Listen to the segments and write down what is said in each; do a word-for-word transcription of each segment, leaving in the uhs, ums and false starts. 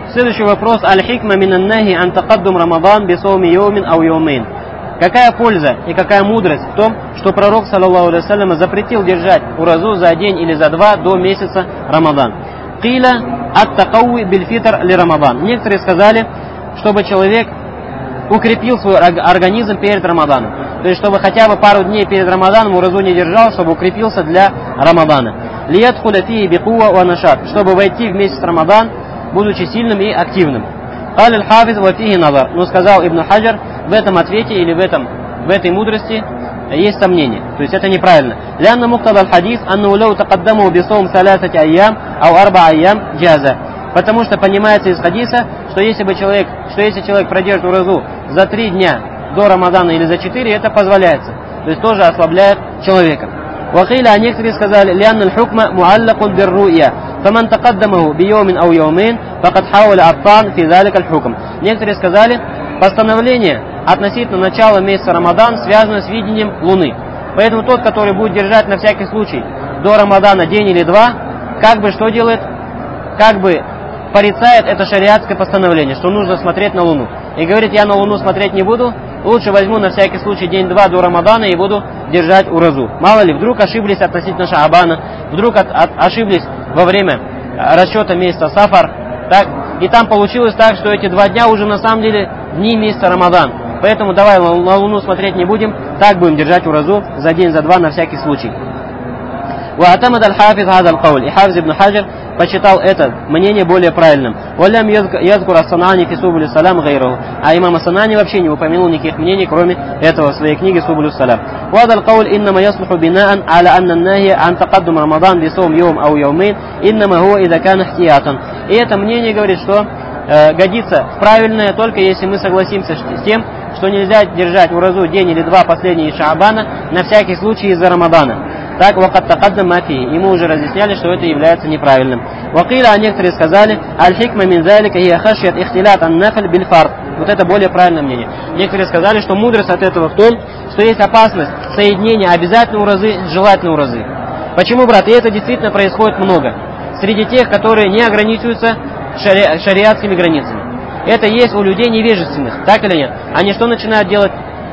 Следующий вопрос. Аль-хикма минан-нахи ан тақаддум Рамадан бисауми йомин ау йомин. Какая польза и какая мудрость в том, что пророк, саллаллаху алейхи вассалям, запретил держать уразу за день или за два до месяца Рамадан? Киля ат-такауи биль-фитр ли Рамадан. Некоторые сказали, чтобы человек укрепил свой организм перед Рамаданом. То есть, чтобы хотя бы пару дней перед Рамаданом уразу не держал, чтобы укрепился для Рамадана. Лиядхуля фии бикуа ва нашат. Чтобы войти в месяц Рамадан, будучи сильным и активным. Каль аль-хафиз ва фихи назар. Но сказал Ибн Хаджар, в этом ответе или в, этом, в этой мудрости есть сомнение. То есть это неправильно. Лянна муктада аль-хадис анну лау тақаддаму бисаум саласати айям ау арба айям джаза. Потому что понимается из хадиса, что если бы человек, что если человек продержит уразу за три дня до Рамадана или за четыре, это позволяется. То есть тоже ослабляет человека. Вахиля, а некоторые сказали, лянна аль-хукма муаллакун бир-ру'я. Фаман тақаддамаху бийомин ау йомин, факад хауля аттан фи залик аль-хукм. Некоторые сказали, постановление относительно начала месяца Рамадан связано с видением Луны. Поэтому тот, который будет держать на всякий случай до Рамадана день или два, как бы что делает? Как бы порицает это шариатское постановление, что нужно смотреть на Луну. И говорит, я на Луну смотреть не буду, лучше возьму на всякий случай день-два до Рамадана и буду держать уразу. Мало ли, вдруг ошиблись относительно Шаабана, вдруг от, от, ошиблись во время расчета месяца Сафар, так, и там получилось так, что эти два дня уже на самом деле дни месяца Рамадан. Поэтому давай на Луну смотреть не будем, так будем держать уразу за день, за два на всякий случай. وَأَتَمَدَ الْحَافِظ هَذَا الْقَوْلِ. И Хафиз ибн Хаджар посчитал это мнение более правильным. وَلَمْ يَذْكُرَ الصَّنْعَانِي فِي سُبُلِ السَّلَامِ غَيْرَهُ. А имам ас-Санаани вообще не упомянул никаких мнений, кроме этого в своей книге «Субулю салям». وَهَذَا الْقَوْلِ إِنَّمَا يَصْلُحُ بِنَاءً عَلَى أَنَّ النَّهِيَ عَنْ تَقَدُّمِ رَمَضَانَ بِصَوْمِ يَوْمٍ أَوْ يَوْمَيْنِ إِنَّمَا هُوَ إِذَا كَانَ احْتِيَاطًا. И это мнение говорит, что э, годится в правильное только если мы согласимся с тем, что нельзя держать уразу день или два последние Шаабана на всякий случай из-за Рамадана. Так, вакат такаддам мафи. Ему уже разъясняли, что это является неправильным. Вакиля, а некоторые сказали, аль-хикма мин залика хия хашьят ихтилат ан-нафль биль-фард. Вот это более правильное мнение. Некоторые сказали, что мудрость от этого в том, что есть опасность соединения обязательной уразы с желательной уразы. Почему, брат? И это действительно происходит много. Среди тех, которые не ограничиваются шари... шариатскими границами. Это есть у людей невежественных, так или нет? Они что начинают делать?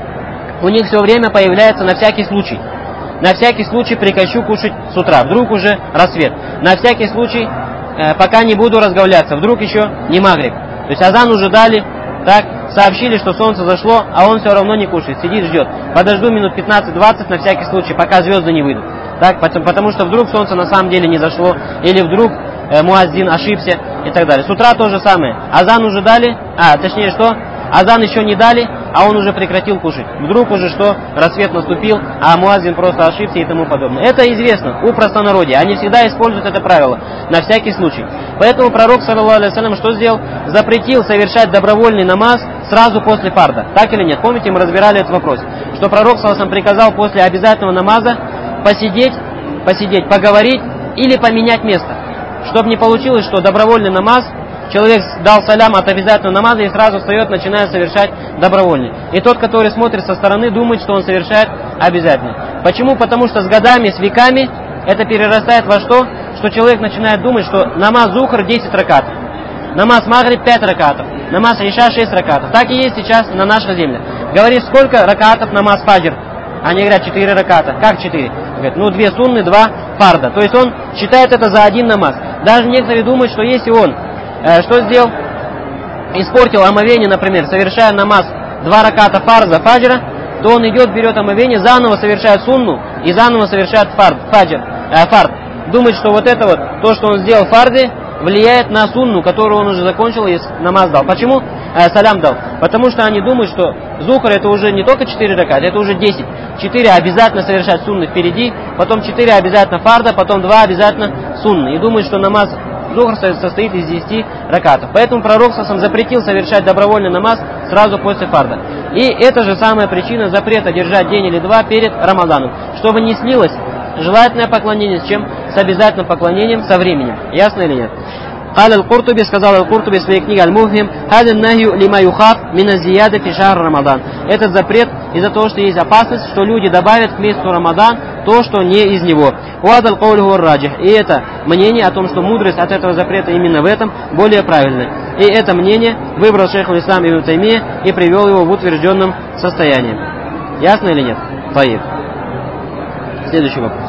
У них все время появляется на всякий случай. На всякий случай прекращу кушать с утра. Вдруг уже рассвет. На всякий случай, э, пока не буду разговляться. Вдруг еще не магриб. То есть азан уже дали, так, сообщили, что солнце зашло, а он все равно не кушает. Сидит, ждет. Подожду минут пятнадцать-двадцать на всякий случай, пока звезды не выйдут. Так, потому что вдруг солнце на самом деле не зашло. Или вдруг э, муаззин ошибся и так далее. С утра то же самое. Азан уже дали, а точнее что? Азан еще не дали, а он уже прекратил кушать. Вдруг уже что, рассвет наступил, а муаззин просто ошибся и тому подобное. Это известно у простонародья. Они всегда используют это правило, на всякий случай. Поэтому пророк, саллаллаху алейхи вассалям, что сделал? Запретил совершать добровольный намаз сразу после фарда. Так или нет? Помните, мы разбирали этот вопрос. Что пророк, саллаллаху алейхи вассалям, приказал после обязательного намаза посидеть, посидеть, поговорить или поменять место. Чтобы не получилось, что добровольный намаз, человек дал салям от обязательного намаза и сразу встает, начинает совершать добровольный. И тот, который смотрит со стороны, думает, что он совершает обязательно. Почему? Потому что с годами, с веками это перерастает во что? Что человек начинает думать, что намаз зухр десять ракатов, намаз магриб пять ракатов, намаз иша шесть ракатов. Так и есть сейчас на нашей земле. Говоришь, сколько ракатов намаз фаджр? Они говорят, четыре раката. Как четыре? Говорят, ну две сунны, два фарда. То есть он считает это за один намаз. Даже некоторые думают, что если он э, что сделал? Испортил омовение, например, совершая намаз два раката фарза, фаджра, то он идет, берет омовение, заново совершает сунну и заново совершает фард, фаджр, э, фард. Думает, что вот это вот, то, что он сделал в фарде, влияет на сунну, которую он уже закончил и намаз дал. Почему? Э, салям дал. Потому что они думают, что зухр это уже не только четыре раката, это уже десять. четыре обязательно совершать сунны впереди, потом четыре обязательно фарда, потом два обязательно сунны. И думают, что намаз зухр состоит из десяти ракатов. Поэтому пророк сам запретил совершать добровольный намаз сразу после фарда. И это же самая причина запрета держать день или два перед Рамаданом. Чтобы не слилось желательное поклонение с чем? С обязательным поклонением со временем. Ясно или нет? قال القرطبي, сказал Аль-Куртуби в своей книге Аль-Муфхим, هذا النهي لما يخاف من الزيادة في شهر رمضان. Этот запрет из-за того, что есть опасность, что люди добавят к месяцу Рамадан то, что не из него. وهذا القول هو الراجح. И это мнение о том, что мудрость от этого запрета именно в этом более правильная. И это мнение выбрал шейх аль-Ислам ибн Таймия и привел его в утвержденном состоянии. Ясно или нет? Таиб. Следующий вопрос.